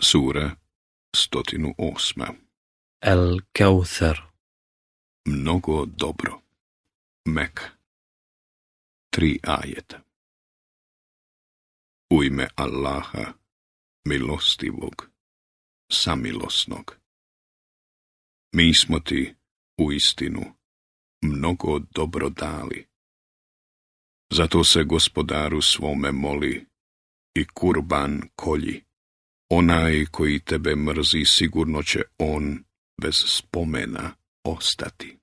Sura 108. El Kauthar. Mnogo dobro. Mek. 3 ajeta. U ime Allaha, milostivog, samilosnog. Mi smo ti, u istinu, mnogo dobro dali. Zato se Gospodaru svome moli i kurban kolji. Onaj koji tebe mrzi, sigurno će on bez spomena ostati.